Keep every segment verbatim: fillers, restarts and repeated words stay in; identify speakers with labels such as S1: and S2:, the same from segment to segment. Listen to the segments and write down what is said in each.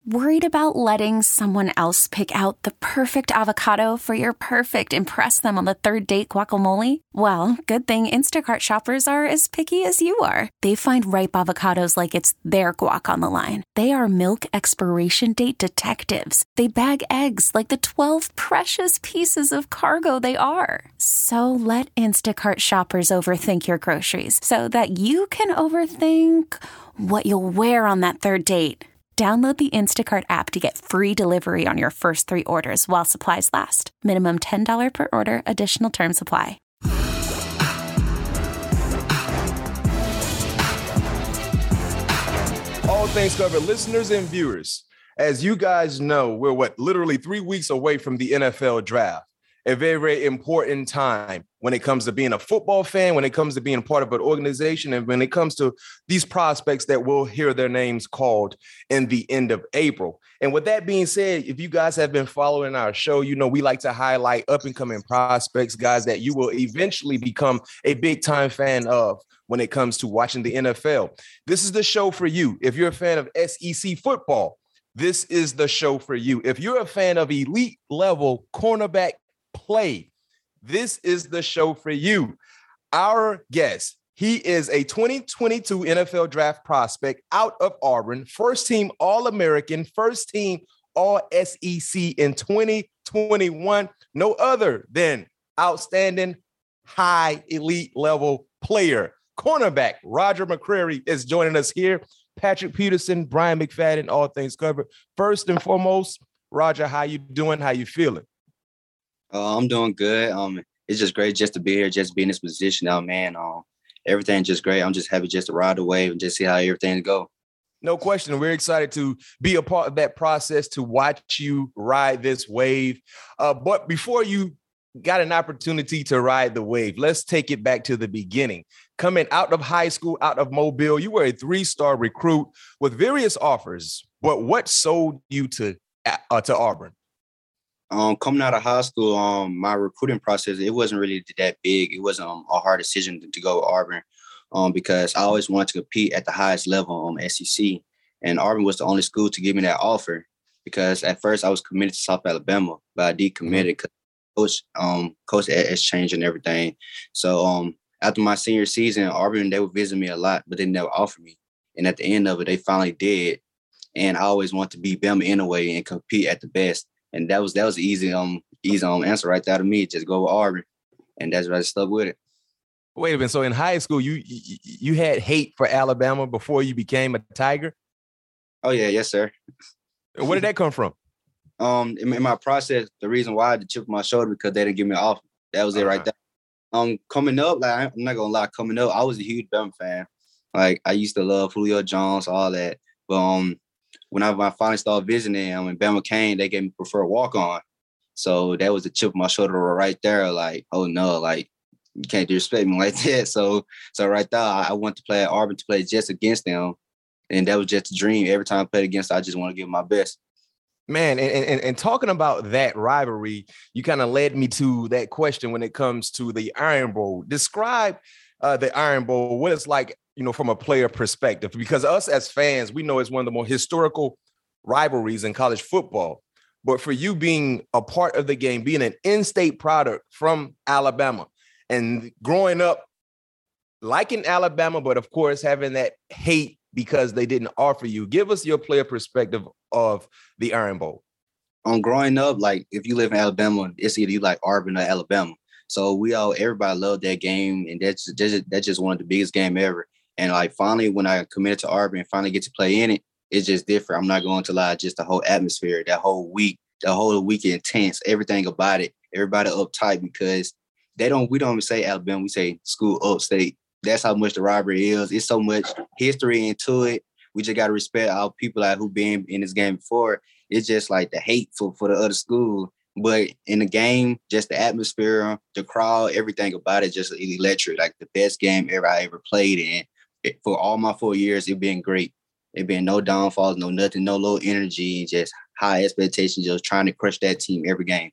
S1: Worried about letting someone else pick out the perfect avocado for your perfect impress them on the third date guacamole? Well, good thing Instacart shoppers are as picky as you are. They find ripe avocados like it's their guac on the line. They are milk expiration date detectives. They bag eggs like the twelve precious pieces of cargo they are. So let Instacart shoppers overthink your groceries so that you can overthink what you'll wear on that third date. Download the Instacart app to get free delivery on your first three orders while supplies last. Minimum ten dollars per order. Additional terms apply.
S2: All things covered, listeners and viewers. As you guys know, we're what, literally three weeks away from the N F L draft. A very, very important time when it comes to being a football fan, when it comes to being part of an organization, and when it comes to these prospects that will hear their names called in the end of April. And with that being said, if you guys have been following our show, you know we like to highlight up-and-coming prospects, guys that you will eventually become a big-time fan of when it comes to watching the N F L. This is the show for you. If you're a fan of S E C football, this is the show for you. If you're a fan of elite-level cornerback play, this is the show for you. Our guest, he is a twenty twenty-two N F L draft prospect out of Auburn, first team All-American, first team All S E C in twenty twenty-one. No other than outstanding high elite level player. Cornerback Roger McCreary is joining us here. Patrick Peterson, Brian McFadden, all things covered. First and foremost, Roger, how you doing? How you feeling?
S3: Uh, I'm doing good. Um, it's just great just to be here, just be in this position now, man. Um, everything's just great. I'm just happy just to ride the wave and just see how everything go.
S2: No question. We're excited to be a part of that process, to watch you ride this wave. Uh, but before you got an opportunity to ride the wave, let's take it back to the beginning. Coming out of high school, out of Mobile, you were a three-star recruit with various offers. But what sold you to uh, to Auburn?
S3: Um, coming out of high school, um, my recruiting process, it wasn't really that big. It wasn't um, a hard decision to, to go to Auburn um, because I always wanted to compete at the highest level on um, S E C. And Auburn was the only school to give me that offer because at first I was committed to South Alabama, but I decommitted because coach, um, coach has changed and everything. So um, after my senior season, Auburn, they would visit me a lot, but they never offered me. And at the end of it, they finally did. And I always wanted to be Bama anyway and compete at the best. And that was that was easy um easy um answer right there to me. Just go with Auburn, and that's why I stuck with it.
S2: Wait a minute. So in high school, you you, you had hate for Alabama before you became a Tiger?
S3: Oh yeah, yes sir.
S2: Where did that come from?
S3: Um, in, in my process, the reason why I had to chip my shoulder because they didn't give me an offer. That was it uh-huh. right there. Um, coming up, like I'm not gonna lie, coming up, I was a huge Bama fan. Like I used to love Julio Jones, all that, but um. When I, when I finally started visiting them, when Bama came, they gave me preferred walk-on. So that was a chip on my shoulder right there. Like, oh no, like you can't disrespect me like that. So, so right there, I went to play at Auburn to play just against them, and that was just a dream. Every time I played against, I just want to give my best.
S2: Man, and, and, and talking about that rivalry, you kind of led me to that question when it comes to the Iron Bowl. Describe uh, the Iron Bowl, what it's like, you know, from a player perspective, because us as fans, we know it's one of the more historical rivalries in college football. But for you being a part of the game, being an in-state product from Alabama and growing up liking Alabama, but of course having that hate because they didn't offer you, give us your player perspective of the Iron Bowl.
S3: On growing up, like if you live in Alabama, it's either you like Auburn or Alabama. So we all, everybody loved that game, and that's just, that's just one of the biggest game ever. And like finally, when I committed to Auburn and finally get to play in it, it's just different. I'm not going to lie, just the whole atmosphere, that whole week, the whole week intense, everything about it. Everybody uptight because they don't. We don't even say Alabama, we say school upstate. That's how much the rivalry is. It's so much history into it. We just got to respect our people like who been in this game before. It's just like the hate for, for the other school. But in the game, just the atmosphere, the crowd, everything about it, just electric. Like the best game ever I ever played in. It, for all my four years, it's been great. It been no downfalls, no nothing, no low energy, just high expectations, just trying to crush that team every game.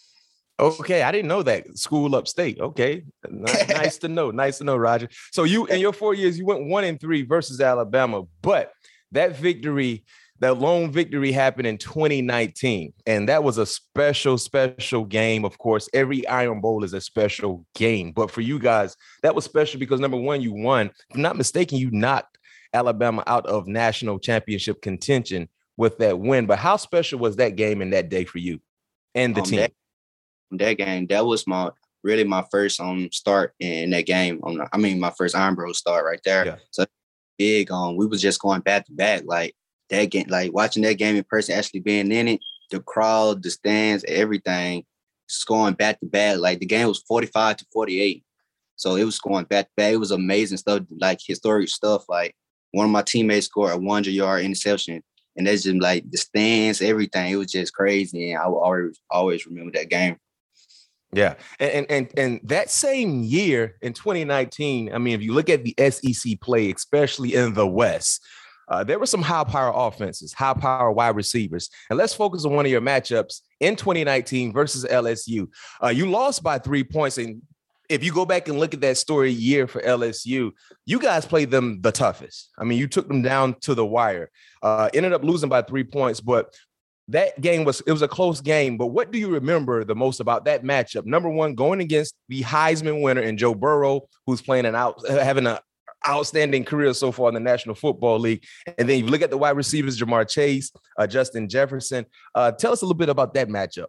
S2: Okay, I didn't know that. School upstate. Okay, nice, nice to know. Nice to know, Roger. So you, in your four years, you went one and three versus Alabama, but that victory that lone victory happened in twenty nineteen, and that was a special, special game. Of course, every Iron Bowl is a special game, but for you guys, that was special because number one, you won. If I'm not mistaken, you knocked Alabama out of national championship contention with that win. But how special was that game and that day for you and the
S3: um,
S2: team?
S3: That, that game, that was my really my first um start in that game. On I mean, my first Iron Bowl start right there.
S2: Yeah.
S3: So big. Um, we was just going back to back, like. That game, like watching that game in person, actually being in it, the crowd, the stands, everything, scoring back to back. Like the game was forty-five to forty-eight. So it was going back to back. It was amazing stuff, like historic stuff. Like one of my teammates scored a one hundred yard interception. And that's just like the stands, everything. It was just crazy. And I will always, always remember that game.
S2: Yeah. And, and, and that same year in twenty nineteen, I mean, if you look at the S E C play, especially in the West, Uh, there were some high-power offenses, high-power wide receivers. And let's focus on one of your matchups in twenty nineteen versus L S U. Uh, you lost by three points. And if you go back and look at that story year for L S U, you guys played them the toughest. I mean, you took them down to the wire, uh, ended up losing by three points. But that game was, it was a close game. But what do you remember the most about that matchup? Number one, going against the Heisman winner in Joe Burrow, who's playing an out, having a outstanding career so far in the National Football League. And then you look at the wide receivers, Ja'Marr Chase, uh, Justin Jefferson. Uh, tell us a little bit about that matchup.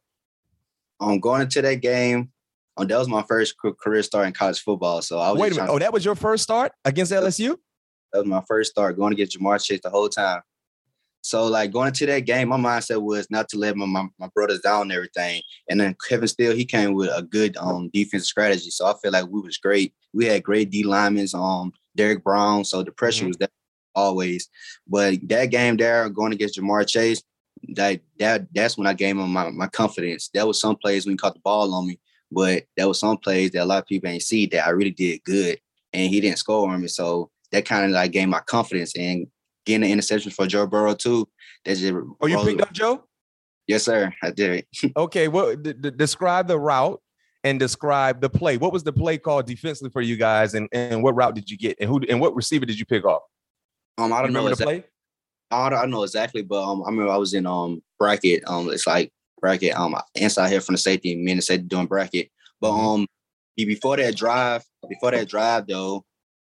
S3: Um, going into that game, um, that was my first career start in college football. So I was
S2: Wait a minute.
S3: to-
S2: Oh, that was your first start against L S U?
S3: That was my first start going against Ja'Marr Chase the whole time. So, like, going into that game, my mindset was not to let my, my, my brothers down and everything. And then Kevin Steele, he came with a good um, defensive strategy. So I feel like we was great. We had great D linemen, um, Derek Brown. So the pressure mm-hmm. was there always. But that game there, going against Ja'Marr Chase, that that that's when I gave him my, my confidence. That was some plays when he caught the ball on me. But there was some plays that a lot of people ain't see that I really did good. And he didn't score on me. So that kind of like gave my confidence. And getting the interception for Joe Burrow too. That's just
S2: oh, you picked up Joe?
S3: Yes, sir. I did.
S2: Okay, well, d- d- describe the route and describe the play. What was the play called defensively for you guys, and, and what route did you get, and who and what receiver did you pick off?
S3: Um, I don't
S2: remember
S3: know
S2: the play.
S3: I don't, I don't know exactly, but um, I remember I was in um bracket. Um, it's like bracket. Um, inside here from the safety, me and the safety doing bracket. But um, before that drive, before that drive though.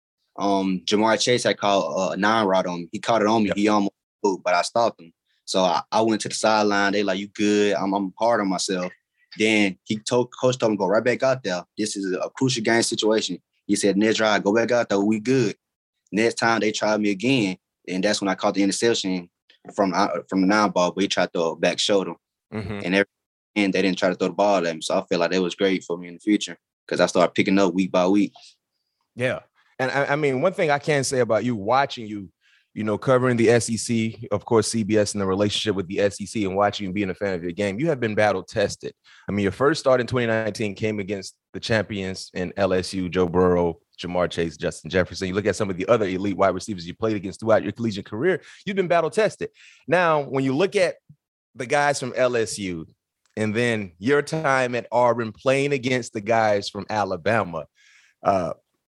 S3: Um, Ja'Marr Chase had called a nine route on me. He caught it on me. Yep. He almost moved, but I stopped him. So I, I went to the sideline. They like, you good? I'm, I'm hard on myself. Then he told coach told him go right back out there. This is a crucial game situation. He said, next drive, go back out there. We good. Next time they tried me again, and that's when I caught the interception from from the nine ball. But he tried to throw a back shoulder, mm-hmm. and every and they didn't try to throw the ball at me. So I feel like that was great for me in the future because I started picking up week by week.
S2: Yeah. And I, I mean, one thing I can say about you watching you, you know, covering the S E C, of course, C B S and the relationship with the S E C and watching you and being a fan of your game, you have been battle tested. I mean, your first start in twenty nineteen came against the champions in L S U, Joe Burrow, Ja'Marr Chase, Justin Jefferson. You look at some of the other elite wide receivers you played against throughout your collegiate career, you've been battle tested. Now, when you look at the guys from L S U and then your time at Auburn playing against the guys from Alabama, uh,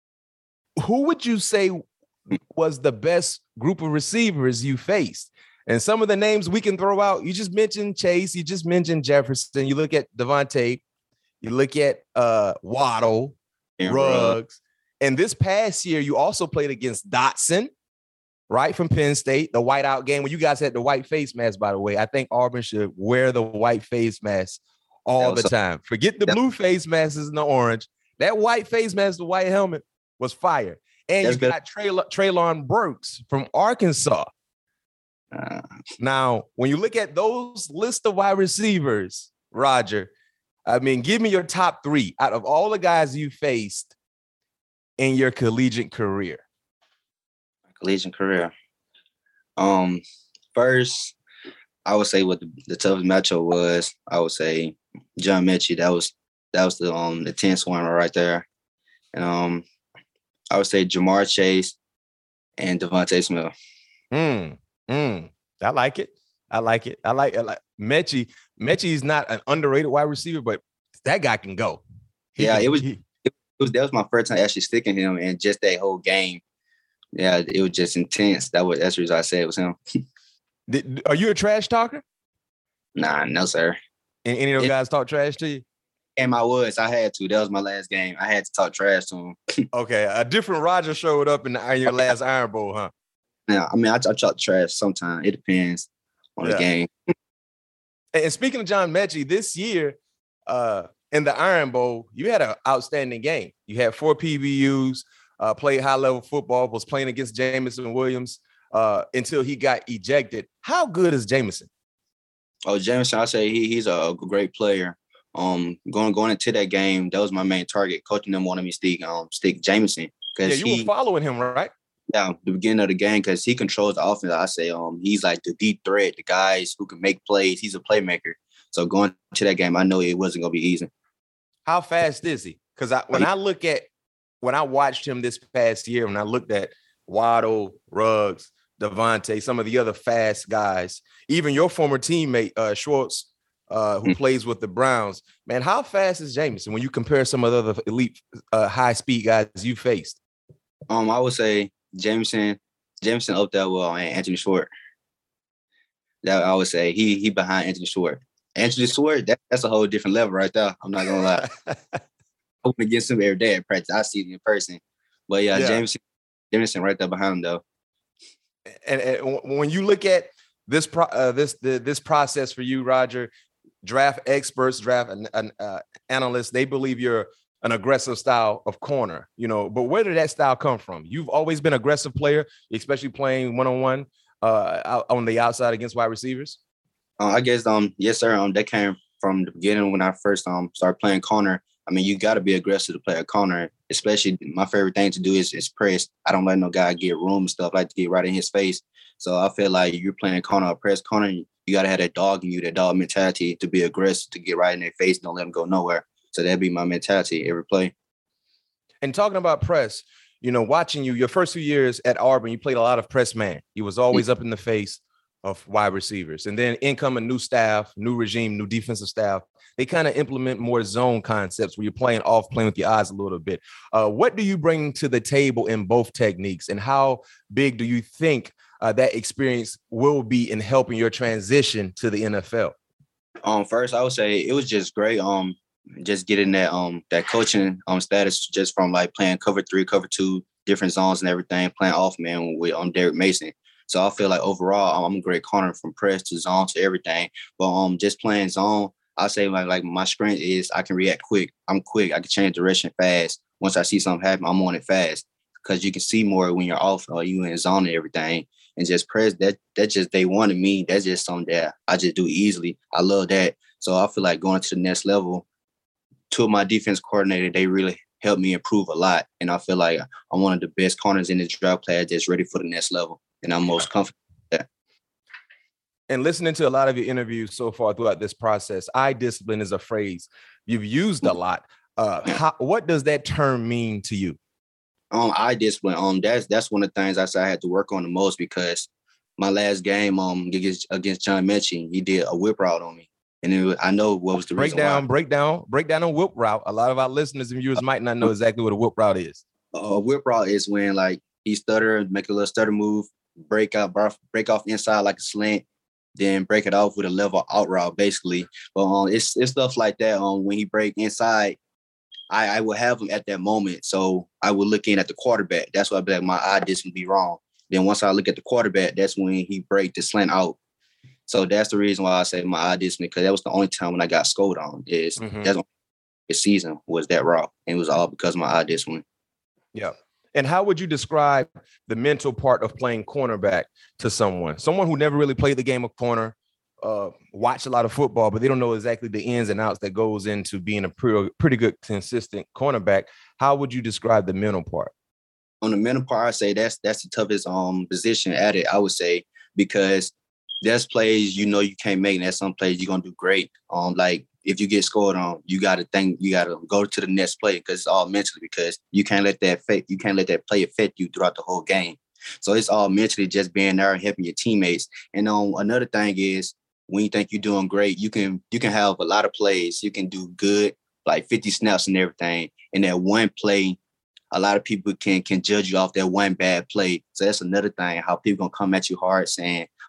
S2: who would you say was the best group of receivers you faced? And some of the names we can throw out, you just mentioned Chase, you just mentioned Jefferson. You look at Devontae, you look at uh, Waddle, and Ruggs. And this past year, you also played against Dotson, right, from Penn State, the whiteout game when you guys had the white face mask, by the way. I think Auburn should wear the white face mask all the time. Forget the blue face masks and the orange. That white face mask, the white helmet, was fire. And That's you got Trey, Treylon Burks from Arkansas. Uh, now, when you look at those list of wide receivers, Roger, I mean, give me your top three out of all the guys you faced in your collegiate career.
S3: Collegiate career. Um, first, I would say what the, the toughest matchup was. I would say John Metchie. That was that was the um the tenth one right there. And um. I would say Ja'Marr Chase and Devontae Smith.
S2: Mm, mm. I like it. I like it. I like, I like Metchie. Metchie is not an underrated wide receiver, but that guy can go.
S3: He yeah, can, it was. He, it was that was my first time actually sticking him, and just that whole game. Yeah, it was just intense. That was that's the reason I said it was him.
S2: Did, are you a trash talker?
S3: Nah, no, sir.
S2: And any of those
S3: It,
S2: guys talk trash to you?
S3: and I was. I had to. That was my last game. I had to talk trash to him.
S2: Okay, a different Roger showed up in, the, in your last Iron Bowl, huh?
S3: Yeah, I mean, I, I talk trash sometimes. It depends on yeah. the game.
S2: And speaking of John Metchie, this year uh, in the Iron Bowl, you had an outstanding game. You had four P B Us, uh, played high-level football, was playing against Jameson Williams uh, until he got ejected. How good is Jameson?
S3: Oh, Jameson, I say he he's a great player. Um, going going into that game, that was my main target. Coaching them wanted me to stick um stick Jameson
S2: because yeah, you he, were following him, right?
S3: Yeah, the beginning of the game because he controls the offense. I say um he's like the deep threat, the guys who can make plays. He's a playmaker. So going to that game, I know it wasn't gonna be easy.
S2: How fast is he? Because I when I look at when I watched him this past year, when I looked at Waddle, Ruggs, Devontae, some of the other fast guys, even your former teammate uh, Schwartz. Uh, who mm-hmm. plays with the Browns, man, how fast is Jameson when you compare some of the other elite uh, high-speed guys you faced?
S3: Um, I would say Jameson, Jameson up there with uh, Anthony Schwartz. That I would say he he behind Anthony Schwartz. Anthony Schwartz, that, that's a whole different level right there. I'm not gonna lie. I'm against him every day at practice. I see him in person, but yeah, yeah. Jameson, Jameson right there behind him though.
S2: And, and when you look at this pro, uh, this the, this process for you, Roger. Draft experts, draft an, an, uh, analysts, they believe you're an aggressive style of corner, you know, but where did that style come from? You've always been an aggressive player, especially playing one-on-one uh, out, on the outside against wide receivers?
S3: Uh, I guess, um, yes, sir. Um, that came from the beginning when I first um started playing corner. I mean, you got to be aggressive to play a corner, especially my favorite thing to do is, is press. I don't let no guy get room and stuff, I like to get right in his face. So I feel like you're playing corner or press corner, you got to have that dog in you, that dog mentality to be aggressive, to get right in their face, don't let them go nowhere. So that'd be my mentality every play.
S2: And talking about press, you know, watching you, your first few years at Auburn, you played a lot of press man. You was always mm-hmm. up in the face of wide receivers. And then incoming new staff, new regime, new defensive staff, they kind of implement more zone concepts where you're playing off, playing with your eyes a little bit. Uh, what do you bring to the table in both techniques? And how big do you think uh, that experience will be in helping your transition to the N F L?
S3: Um, first, I would say it was just great. Um, just getting that um that coaching um status just from like playing cover three, cover two, different zones and everything, playing off man with um Derek Mason. So I feel like overall I'm a great corner from press to zone to everything. But um just playing zone, I say like like my strength is I can react quick. I'm quick. I can change direction fast. Once I see something happen, I'm on it fast because you can see more when you're off or you in zone and everything. And just press that that just they wanted me. That's just something that I just do easily. I love that. So I feel like going to the next level. Two of my defense coordinator, they really helped me improve a lot. And I feel like I'm one of the best corners in this draft class that's ready for the next level. And I'm most comfortable with that.
S2: And listening to a lot of your interviews so far throughout this process, eye discipline is a phrase you've used a lot. Uh, how, what does that term mean to you?
S3: Um, eye discipline. Um, that's that's one of the things I said I had to work on the most because my last game um against against John Metchie, he did a whip route on me. And it was, I know what was the
S2: break
S3: reason
S2: down,
S3: why.
S2: break down, break down a whip route. A lot of our listeners and viewers might not know exactly what a whip route is.
S3: A whip route is when like he stutter, make a little stutter move, break out, break off inside like a slant, then break it off with a level out route, basically. But um, it's it's stuff like that. Um, when he break inside, I, I will have him at that moment. So I will look in at the quarterback. That's why I'd be like, my eye discipline be wrong. Then once I look at the quarterback, that's when he break the slant out. So that's the reason why I say my eye discipline, because that was the only time when I got scored on. Is mm-hmm. that's the season was that route, and it was all because of my eye discipline.
S2: Yeah. And how would you describe the mental part of playing cornerback to someone, someone who never really played the game of corner, uh, watched a lot of football, but they don't know exactly the ins and outs that goes into being a pretty, pretty good, consistent cornerback? How would you describe the mental part?
S3: On the mental part, I say that's that's the toughest um position at it. I would say because there's plays you know you can't make, and there's some plays you're gonna do great. Um, like if you get scored on, you gotta think you gotta go to the next play because it's all mentally. Because you can't let that affect, you can't let that play affect you throughout the whole game. So it's all mentally, just being there and helping your teammates. And um, another thing is when you think you're doing great, you can you can have a lot of plays. You can do good, like fifty snaps and everything. And that one play, a lot of people can can judge you off that one bad play. So that's another thing, how people gonna come at you hard saying,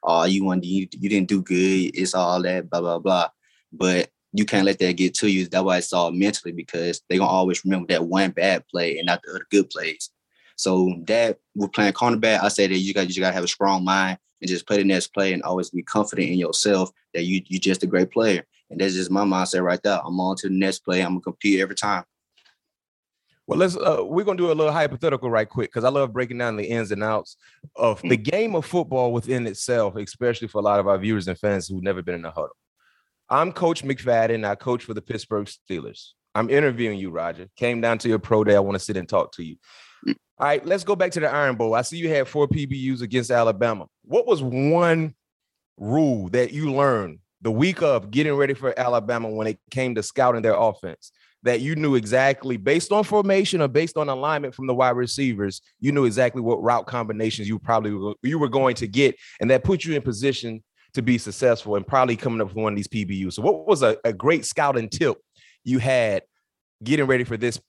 S3: oh, you want you, you didn't do good. It's all that, blah, blah, blah. But you can't let that get to you. That's why it's all mentally, because they're going to always remember that one bad play and not the other good plays. So that we're playing cornerback, I say that you got you got to have a strong mind and just play the next play and always be confident in yourself that you you just a great player. And that's just my mindset right there. I'm on to the next play. I'm gonna compete every time.
S2: Well, let's uh, we're gonna do a little hypothetical right quick, because I love breaking down the ins and outs of the game of football within itself, especially for a lot of our viewers and fans who've never been in a huddle. I'm Coach McFadden. I coach for the Pittsburgh Steelers. I'm interviewing you, Roger. Came down to your pro day. I want to sit and talk to you. All right, let's go back to the Iron Bowl. I see you had four P B Us against Alabama. What was one rule that you learned the week of getting ready for Alabama when it came to scouting their offense, that you knew exactly, based on formation or based on alignment from the wide receivers, you knew exactly what route combinations you probably were, you were going to get, and that put you in position to be successful and probably coming up with one of these P B Us? So what was a, a great scouting tip you had getting ready for this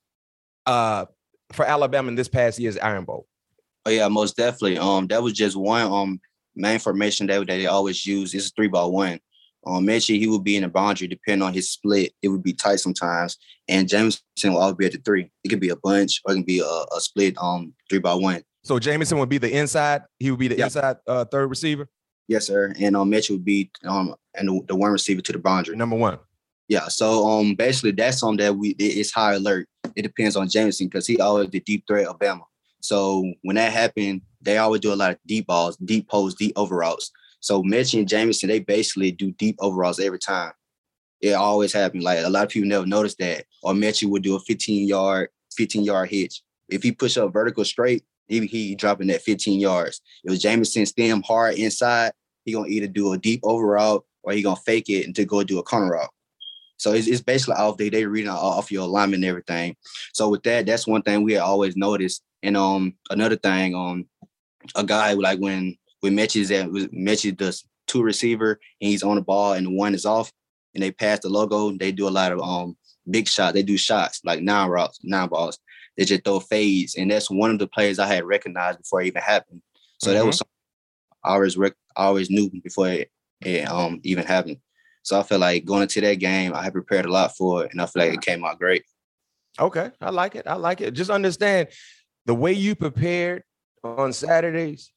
S2: uh for Alabama in this past year's Iron Bowl?
S3: Oh yeah, most definitely. Um, that was just one um main formation that, that they always use. It's a three by one. Um, Mechie, he would be in the boundary depending on his split. It would be tight sometimes, and Jameson will always be at the three. It could be a bunch or it can be a, a split um three by one.
S2: So Jameson would be the inside. He would be the yep. inside uh, third receiver.
S3: Yes, sir. And um, Mechie would be um and the, the one receiver to the boundary.
S2: Number one.
S3: Yeah. So um, basically that's on that we it's high alert. It depends on Jameson because he always the deep threat of Bama. So when that happened, they always do a lot of deep balls, deep posts, deep overalls. So Mechie and Jameson, they basically do deep overalls every time. It always happens. Like a lot of people never notice that. Or Mechie would do a fifteen yard hitch. If he push up vertical straight, he he dropping that fifteen yards. If Jameson stem hard inside, he gonna either do a deep overall or he gonna fake it and to go do a corner route. So it's, it's basically off they they reading off your alignment and everything. So with that, that's one thing we always noticed. And um another thing, um a guy like when when Mechie's at Mechie does two receiver and he's on the ball and the one is off and they pass the logo, they do a lot of um big shots. They do shots like nine routes, nine balls. They just throw fades, and that's one of the plays I had recognized before it even happened. So mm-hmm. that was something I always rec- I always knew before it, it um even happened. So I feel like going into that game, I had prepared a lot for it, and I feel like it came out great.
S2: Okay, I like it. I like it. Just understand the way you prepared on Saturdays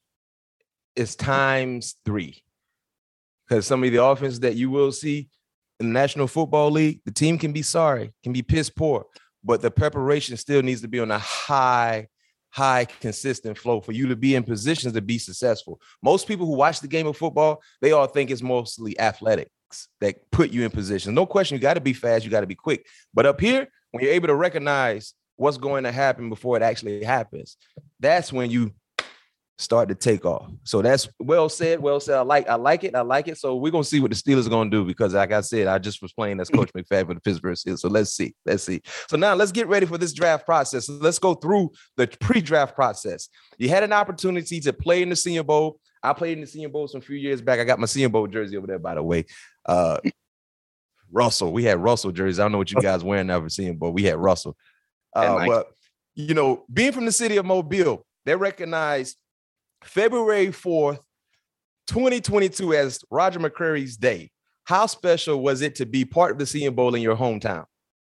S2: is times three. Because some of the offense that you will see in the National Football League, the team can be sorry, can be piss poor, but the preparation still needs to be on a high, high, consistent flow for you to be in positions to be successful. Most people who watch the game of football, they all think it's mostly athletics that put you in position. No question, you got to be fast, you got to be quick. But up here, when you're able to recognize what's going to happen before it actually happens, that's when you start to take off. So that's well said, well said. I like, I like it, I like it. So we're gonna see what the Steelers are gonna do, because like I said, I just was playing as Coach McFadden for the Pittsburgh Steelers. So let's see, let's see. So now let's get ready for this draft process. Let's go through the pre-draft process. You had an opportunity to play in the Senior Bowl. I played in the Senior Bowl some few years back. I got my Senior Bowl jersey over there, by the way. Uh, Russell, we had Russell jerseys. I don't know what you guys wearing now for Senior Bowl. We had Russell. Uh, but you know, being from the city of Mobile, they recognized February fourth, twenty twenty-two as Roger McCreary's Day. How special was it to be part of the Senior Bowl in your hometown?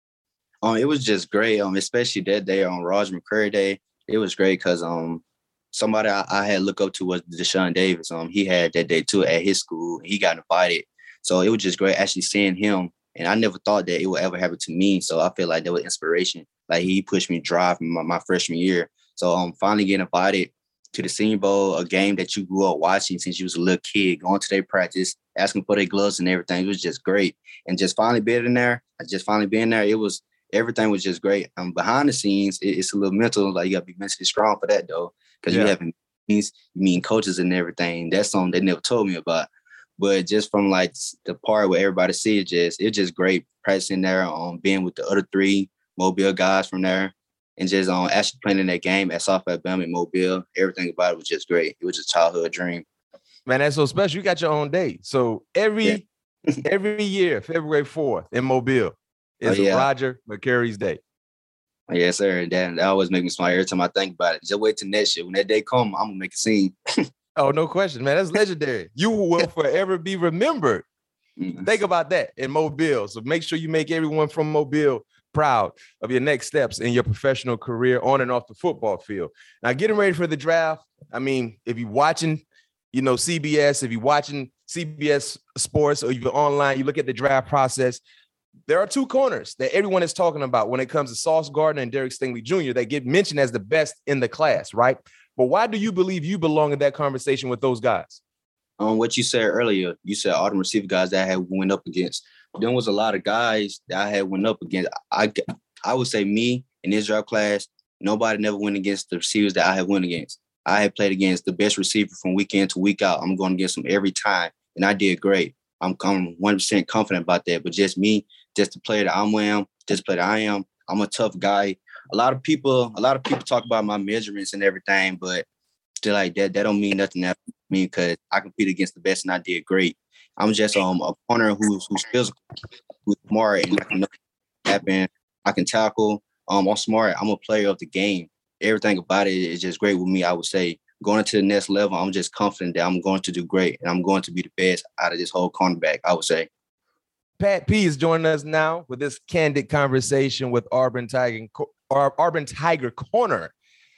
S3: Um, it was just great. Um, especially that day on Roger McCreary Day. It was great because um somebody I, I had looked up to was Deshaun Davis. Um, he had that day too at his school. He got invited, so it was just great actually seeing him. And I never thought that it would ever happen to me. So I feel like that was inspiration. Like he pushed me to drive my, my freshman year. So I'm um, finally getting invited to the Senior Bowl, a game that you grew up watching since you was a little kid, going to their practice, asking for their gloves and everything. It was just great. And just finally being in there, just finally being there, it was, everything was just great. Um, behind the scenes, it, it's a little mental, like you got to be mentally strong for that though, because yeah. you have meetings, you mean coaches and everything. That's something they never told me about. But just from like the part where everybody sees it, just, it's just great practicing there, um, being with the other three Mobile guys from there. And just um, actually playing in that game at South Alabama in Mobile, everything about it was just great. It was just a childhood dream.
S2: Man, that's so special. You got your own day. So every yeah. every year, February fourth in Mobile is oh, yeah. Roger McCreary's Day.
S3: Yes, sir. And that, that always makes me smile every time I think about it. Just wait till next year. When that day comes, I'm going to make a scene.
S2: Oh, no question, man. That's legendary. You will forever be remembered. Mm-hmm. Think about that in Mobile. So make sure you make everyone from Mobile proud of your next steps in your professional career on and off the football field. Now, getting ready for the draft. I mean, if you're watching, you know, C B S, if you're watching C B S Sports or you're online, you look at the draft process. There are two corners that everyone is talking about when it comes to Sauce Gardner and Derek Stingley Junior They get mentioned as the best in the class, right? But why do you believe you belong in that conversation with those guys?
S3: Um, what you said earlier, you said all the receiver guys that I had went up against. There was a lot of guys that I had went up against. I, I would say me in this draft class, nobody never went against the receivers that I had went against. I had played against the best receiver from week in to week out. I'm going against them every time, and I did great. I'm, I'm one hundred percent confident about that. But just me, just the player that I'm am, just the player that I am, I'm a tough guy. A lot of people, a lot of people talk about my measurements and everything, but still like that, that don't mean nothing to me because I compete against the best and I did great. I'm just um a corner who's who's physical, who's smart, and I can know what happen. I can tackle. Um, I'm smart. I'm a player of the game. Everything about it is just great with me. I would say going to the next level, I'm just confident that I'm going to do great and I'm going to be the best out of this whole cornerback. I would say.
S2: Pat P is joining us now with this candid conversation with Auburn Tiger, Auburn Tiger corner,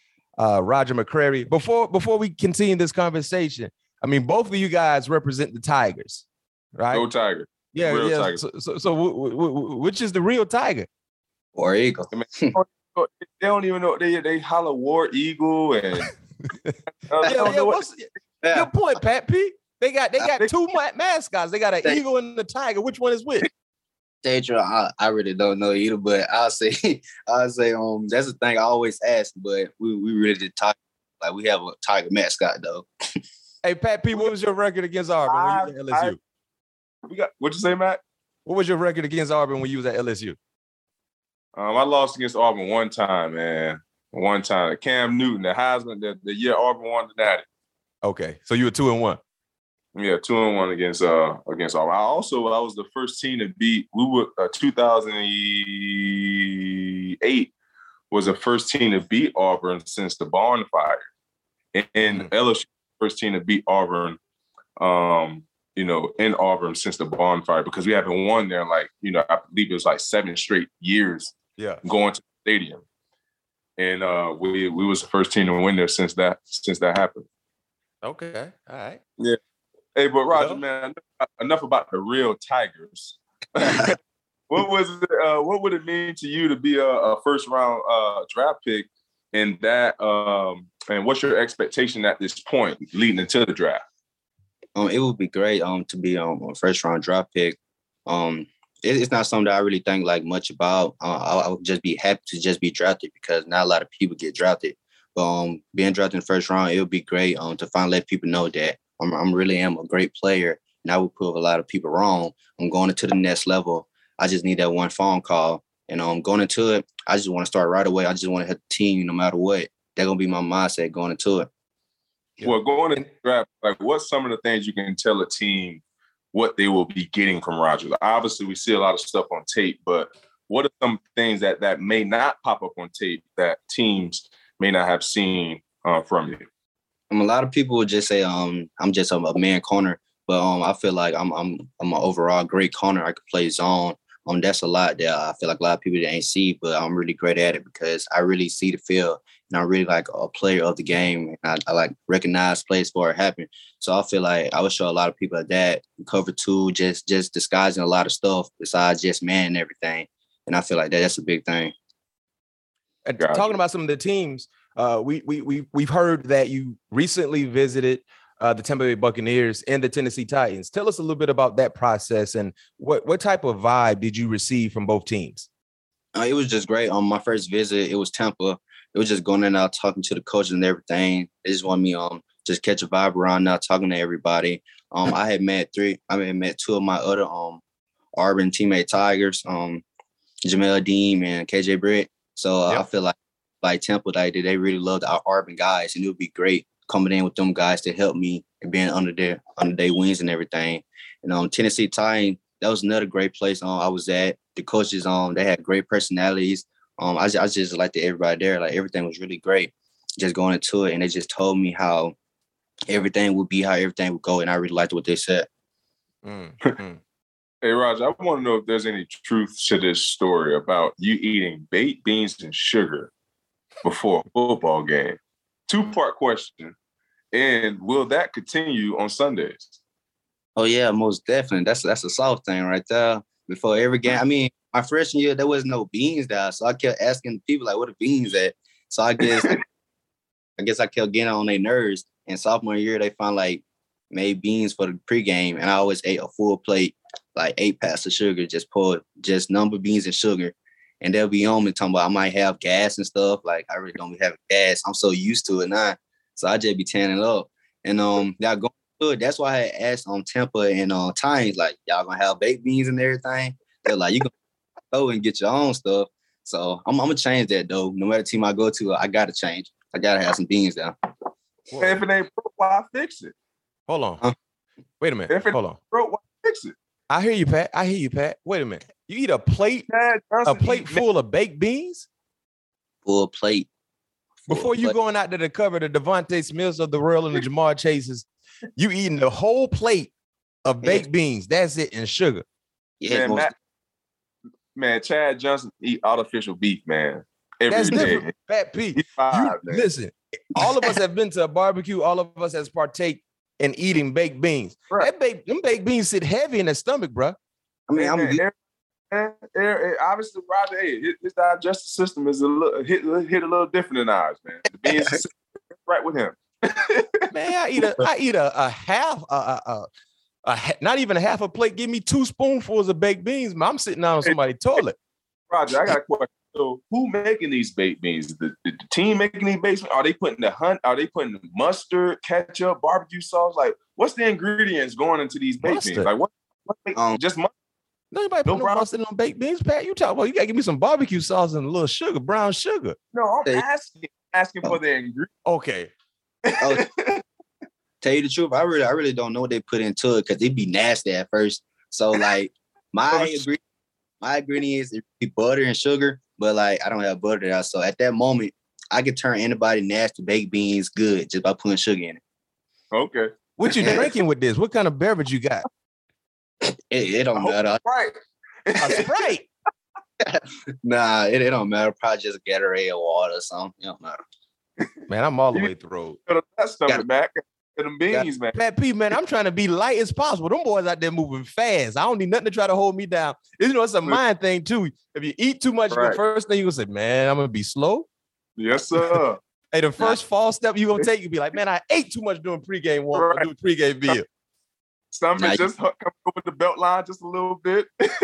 S2: uh, Roger McCreary. Before before we continue this conversation, I mean, both of you guys represent the Tigers, right?
S4: Go Tiger.
S2: Yeah,
S4: real
S2: yeah.
S4: Tiger.
S2: So, so, so w- w- which is the real Tiger?
S3: War Eagle.
S4: They don't even know. They they holler War Eagle and.
S2: Uh, yeah, yeah, what's, yeah. Good point, Pat P. They got they got two mascots. They got an eagle and the tiger. Which one is which?
S3: Pedro, I, I really don't know either, but I'll say I'll say um that's the thing I always ask, but we we really did talk like we have a tiger mascot though.
S2: Hey Pat P, what was your record against Auburn when you was at L S U?
S4: I, we got what you say, Matt?
S2: What was your record against Auburn when you was at L S U?
S4: Um, I lost against Auburn one time, man. One time. Cam Newton, the Heisman, the, the year Auburn won the Natty.
S2: Okay, so you were two and one.
S4: Yeah, two and one against uh against Auburn. I also I was the first team to beat. We were uh, two thousand eight was the first team to beat Auburn since the bonfire, and, and mm-hmm. L S U first team to beat Auburn. Um, you know, in Auburn since the bonfire because we haven't won there in like you know I believe it was like seven straight years.
S2: Yeah, going
S4: to the stadium, and uh, we we was the first team to win there since that since that happened.
S2: Okay, all right.
S4: Yeah. Hey, but Roger,
S2: well,
S4: man, enough about the real Tigers. What was it, uh, what would it mean to you to be a, a first round uh, draft pick in that? Um, and what's your expectation at this point leading into the draft?
S3: Um, it would be great um to be um, a first round draft pick. Um, it, it's not something that I really think like much about. Uh, I, I would just be happy to just be drafted because not a lot of people get drafted. But um, being drafted in the first round, it would be great um to finally let people know that. I'm, I'm really am a great player, and I would prove a lot of people wrong. I'm going into the next level. I just need that one phone call, and I'm um, going into it. I just want to start right away. I just want to hit the team no matter what. That's gonna be my mindset going into it.
S4: Well, going into the draft, like, what's some of the things you can tell a team what they will be getting from Rodgers? Obviously, we see a lot of stuff on tape, but what are some things that that may not pop up on tape that teams may not have seen uh, from you?
S3: Um, a lot of people would just say, um, I'm just a, a man corner, but um, I feel like I'm I'm I'm an overall great corner. I could play zone. Um, that's a lot that I feel like a lot of people that ain't see, but I'm really great at it because I really see the field and I'm really like a player of the game. And I, I like recognize plays before it happen. So I feel like I would show a lot of people that cover two, just just disguising a lot of stuff besides just man and everything. And I feel like that that's a big thing.
S2: And talking about some of the teams. Uh, we we we we've heard that you recently visited uh, the Tampa Bay Buccaneers and the Tennessee Titans. Tell us a little bit about that process and what what type of vibe did you receive from both teams?
S3: Uh, it was just great. On um, my first visit, it was Tampa. It was just going in and out, talking to the coaches and everything. They just want me um just catch a vibe around now, talking to everybody. Um, I had met three. I had met two of my other um Auburn teammate Tigers, um Jamel Dean and K J Britt. So uh, yep. I feel like. Like Temple, like they really loved our Auburn guys, and it would be great coming in with them guys to help me and being under their under their wings and everything. And um, Tennessee Titans, that was another great place. Um, I was at the coaches. Um, they had great personalities. Um, I, I just liked everybody there. Like everything was really great. Just going into it, and they just told me how everything would be how everything would go. And I really liked what they said.
S2: Mm-hmm.
S4: Hey, Roger, I want to know if there's any truth to this story about you eating baked beans and sugar before a football game. Two-part question. And will that continue on Sundays?
S3: Oh, yeah, most definitely. That's that's a soft thing right there. Before every game. I mean, my freshman year, there was no beans there. So I kept asking people, like, what are beans at? So I guess I guess I kept getting on their nerves. And sophomore year, they found, like, made beans for the pregame. And I always ate a full plate, like eight packs of sugar, just pour just number beans and sugar. And they'll be on me talking about I might have gas and stuff. Like, I really don't be having gas. I'm so used to it now. So I just be tanning up. And um, y'all going to it. That's why I asked on um, Temper and on uh, Tines, like, y'all going to have baked beans and everything? They're like, you going to go and get your own stuff. So I'm, I'm going to change that, though. No matter team I go to, I got to change. I got to have some beans down.
S4: Well, if it ain't broke, why fix it?
S2: Hold on.
S3: Huh?
S2: Wait a minute.
S4: If it
S2: Hold on.
S4: broke, why fix it?
S2: I hear you, Pat. I hear you, Pat. Wait a minute. You eat a plate, a plate full of baked beans?
S3: Full plate. Full
S2: Before you
S3: plate.
S2: going out there to cover the Devontae Smiths of the world and the Jamar Chases, you eating the whole plate of baked
S3: Yeah.
S2: beans. That's it, and sugar.
S3: Yeah,
S4: Man,
S3: most,
S4: Matt, man, Chad Johnson eat artificial beef, man. Every
S2: That's
S4: day.
S2: different. Pat P.
S4: He's five,
S2: You,
S4: man.
S2: listen, all of us have been to a barbecue. All of us has partake in eating baked beans.
S4: Right.
S2: That baked, them baked beans sit heavy in the stomach, bro.
S3: I mean, I'm
S4: Man,
S3: used-
S4: man, man, man, obviously, Roger, hey, his, his digestive system is a little hit, hit a little different than ours, man. The beans is right with him.
S2: Man, I eat a, I eat a, a half, a, a, a, a ha- not even a half a plate. Give me two spoonfuls of baked beans, man. I'm sitting down on somebody's toilet.
S4: Roger, I got a question. So, who making these baked beans? The, the, the team making these baked beans? Are they putting the hunt? Are they putting the mustard, ketchup, barbecue sauce? Like, what's the ingredients going into these baked
S2: Mustard.
S4: beans? Like, what? what make,
S3: Um,
S4: just mustard?
S2: Nobody
S4: No
S2: put no
S4: brown-
S2: mustard on baked beans, Pat. You talk about you gotta give me some barbecue sauce and a little sugar, brown sugar.
S4: No, I'm
S3: Hey.
S4: asking, asking for the ingredients.
S2: Okay.
S3: Oh, tell you the truth, I really, I really don't know what they put into it because it'd be nasty at first. So like my ingredient, my ingredients is butter and sugar, but like I don't have butter there. So at that moment, I could turn anybody nasty baked beans good just by putting sugar in it.
S4: Okay.
S2: What you drinking with this? What kind of beverage you got?
S3: It, it don't
S4: Oh,
S3: matter.
S4: Right.
S2: A Sprite.
S3: Nah, it, it don't matter. Probably just Gatorade or water or something. It don't matter.
S2: Man, I'm all the way through.
S4: That stomach
S3: Got-
S4: back. And them beans, man.
S2: Pat P, man, I'm trying to be light as possible. Them boys out there moving fast. I don't need nothing to try to hold me down. You know, it's a mind thing too. If you eat too much,
S4: Right.
S2: the first thing you gonna say, man, I'm gonna be slow.
S4: Yes, sir.
S2: Hey, the first false step you gonna take, you be like, man, I ate too much during pregame walk or
S4: Right.
S2: doing pregame beer.
S4: Stomach
S3: Nah, you-
S4: just hu- come over the belt line just a little bit.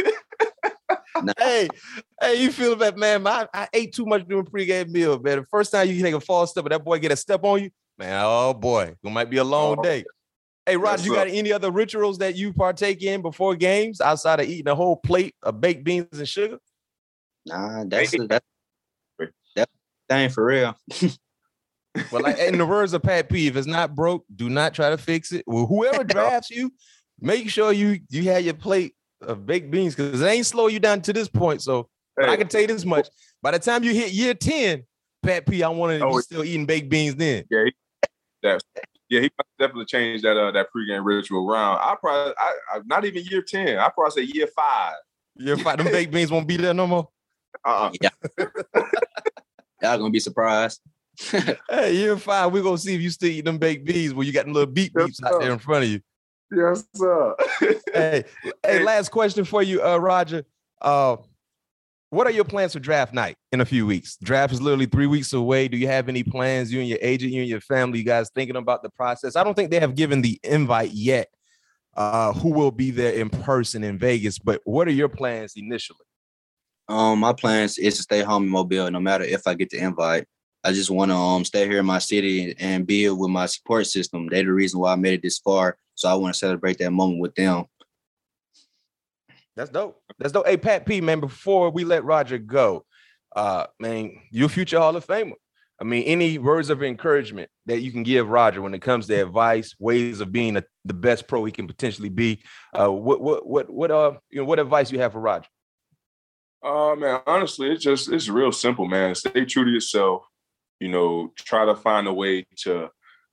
S2: hey, hey, you feel that, man? My, I ate too much during pregame meal, man. The first time you take a false step, and that boy get a step on you, man. Oh boy, it might be a long
S4: Oh.
S2: day. Hey, Roger,
S4: Yes,
S2: you got any other rituals that you partake in before games outside of eating a whole plate of baked beans and sugar?
S3: Nah, that's that's that thing for real.
S2: Well, like in the words of Pat P, if it's not broke, do not try to fix it. Well, whoever drafts you, make sure you you have your plate of baked beans because it ain't slow you down to this point. So but I
S4: Hey,
S2: can tell you this much: by the time you hit year ten, Pat P, I wanted to
S4: Oh,
S2: be still eating baked beans then.
S4: yeah, he, that, yeah, he must definitely changed that uh, that pregame ritual around. I probably, I, I not even year ten. I probably say year five.
S2: Year five, them baked beans won't be there no more.
S4: Uh,
S3: Y'all gonna be surprised.
S2: Hey, year five, we're gonna see if you still eat them baked beans when you got them little beep
S4: Yes,
S2: beeps out there in front of you.
S4: yes, sir.
S2: Hey, hey, last question for you, uh, Roger. Uh, what are your plans for draft night in a few weeks? Draft is literally three weeks away. Do you have any plans? You and your agent, you and your family, you guys thinking about the process? I don't think they have given the invite yet. Uh, who will be there in person in Vegas? But what are your plans initially?
S3: Um, my plans is to stay home in Mobile, no matter if I get the invite. I just want to um stay here in my city and build with my support system. They're the reason why I made it this far. So I want to celebrate that moment with them.
S2: That's dope. That's dope. Hey, Pat P, man, before we let Roger go, uh, man, you're a future Hall of Famer. I mean, any words of encouragement that you can give Roger when it comes to advice, ways of being a, the best pro he can potentially be? Uh, what, what, what, what, uh, you know, what advice you have for Roger?
S4: Uh, man, honestly, it's just, it's real simple, man. Stay true to yourself. You know, try to find a way to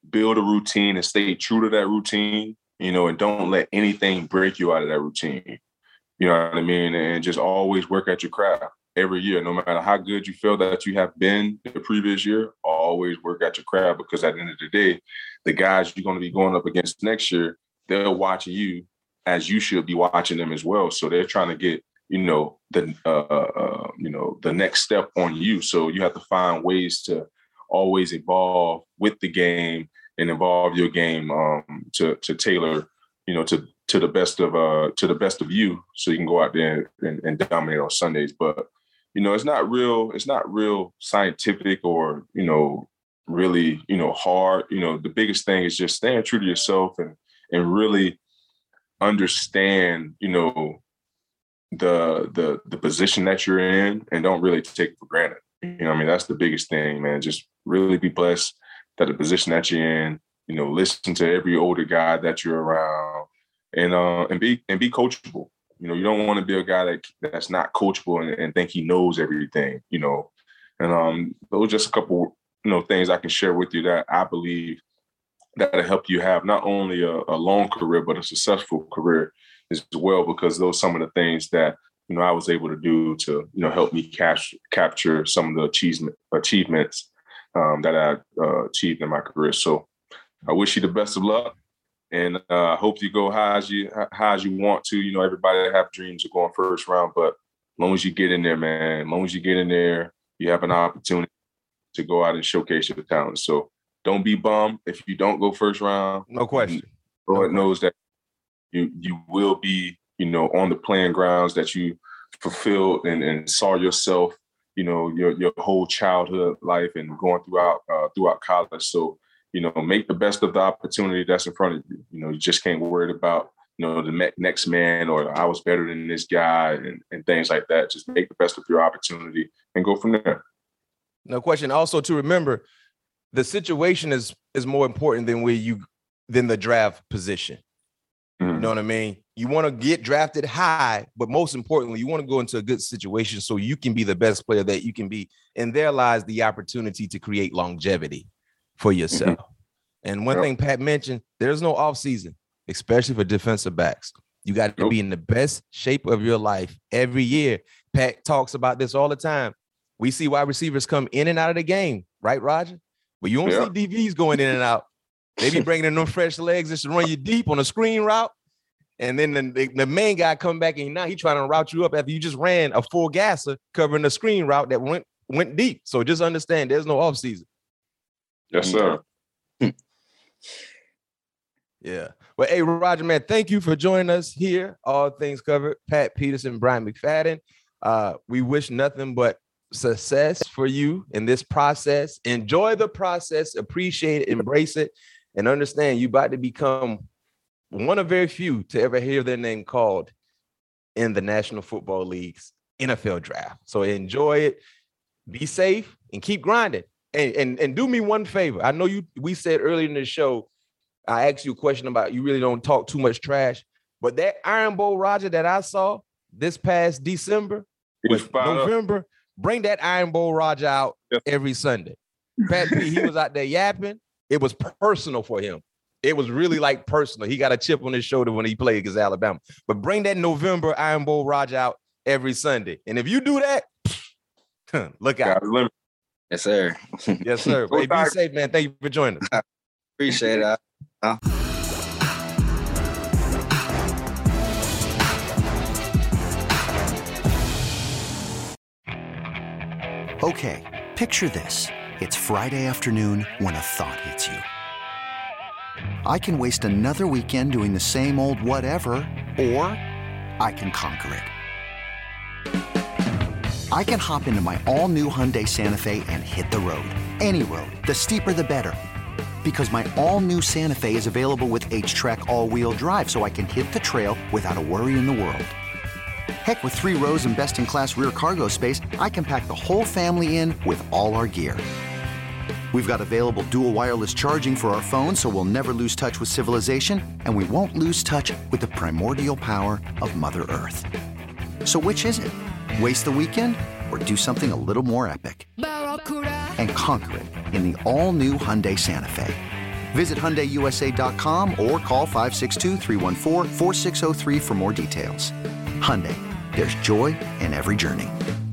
S4: build a routine and stay true to that routine, you know, and don't let anything break you out of that routine. You know what I mean? And just always work at your craft every year, no matter how good you feel that you have been the previous year, always work at your craft, because at the end of the day, the guys you're going to be going up against next year, they're watching you as you should be watching them as well. So they're trying to get, you know, the, uh, uh, you know, the next step on you. So you have to find ways to always evolve with the game and evolve your game um, to to tailor, you know, to to the best of uh to the best of you, so you can go out there and, and dominate on Sundays. But you know, it's not real. It's not real scientific or you know really you know hard. You know, the biggest thing is just staying true to yourself and and really understand you know the the the position that you're in, and don't really take it for granted. You know, I mean, that's the biggest thing, man. Just really be blessed that the position that you're in, you know, listen to every older guy that you're around, and uh, and be and be coachable. You know, you don't want to be a guy that that's not coachable and, and think he knows everything. You know, and um, those are just a couple, you know, things I can share with you that I believe that'll help you have not only a, a long career but a successful career as well. Because those are some of the things that you know I was able to do to you know help me capture capture some of the achievement achievements um, that I uh, achieved in my career. So I wish you the best of luck, and I uh, hope you go high as you high as you want to. You know, everybody have dreams of going first round, but as long as you get in there, man, as long as you get in there, you have an opportunity to go out and showcase your talent. So don't be bummed if you don't go first round.
S2: No question.
S4: Lord knows that you you will be, you know, on the playing grounds that you fulfilled and, and saw yourself, you know, your your whole childhood life and going throughout uh, throughout college. So, you know, make the best of the opportunity that's in front of you. You know, you just can't worry about, you know, the me- next man or I was better than this guy and, and things like that. Just make the best of your opportunity and go from there.
S2: No question. Also to remember, the situation is is more important than where you than the draft position. Mm-hmm. You know what I mean? You want to get drafted high, but most importantly, you want to go into a good situation so you can be the best player that you can be. And there lies the opportunity to create longevity for yourself. Mm-hmm. And one yep. thing Pat mentioned, there's no offseason, especially for defensive backs. You got to nope. be in the best shape of your life every year. Pat talks about this all the time. We see wide receivers come in and out of the game, right, Roger? But you don't yep. see D Vs going in and out. They be bringing in them fresh legs just to run you deep on a screen route. And then the, the, the main guy come back and now he's trying to route you up after you just ran a full gasser covering the screen route that went went deep. So just understand there's no offseason.
S4: Yes, sir.
S2: Yeah. Well, hey, Roger, man, thank you for joining us here. All Things Covered. Pat Peterson, Brian McFadden. Uh, we wish nothing but success for you in this process. Enjoy the process, appreciate it, embrace it, and understand you about to become one of very few to ever hear their name called in the National Football League's N F L draft. So enjoy it, be safe, and keep grinding. And, and, and do me one favor. I know you. We said earlier in the show, I asked you a question about you really don't talk too much trash, but that Iron Bowl Roger that I saw this past December, November, up. Bring that Iron Bowl Roger out yep. every Sunday. Pat P, he was out there yapping. It was personal for him. It was really like personal. He got a chip on his shoulder when he played against Alabama. But bring that November Iron Bowl Roger out every Sunday. And if you do that, look out.
S3: Yes, sir.
S2: Yes, sir. Hey, be safe, man. Thank you for joining us.
S3: Appreciate it. Uh-
S5: Okay, picture this. It's Friday afternoon when a thought hits you. I can waste another weekend doing the same old whatever, or I can conquer it. I can hop into my all-new Hyundai Santa Fe and hit the road. Any road. The steeper, the better. Because my all-new Santa Fe is available with H-Track all-wheel drive, so I can hit the trail without a worry in the world. Heck, with three rows and best-in-class rear cargo space, I can pack the whole family in with all our gear. We've got available dual wireless charging for our phones, so we'll never lose touch with civilization, and we won't lose touch with the primordial power of Mother Earth. So which is it? Waste the weekend or do something a little more epic? And conquer it in the all-new Hyundai Santa Fe. Visit Hyundai U S A dot com or call five six two, three one four, four six zero three for more details. Hyundai, there's joy in every journey.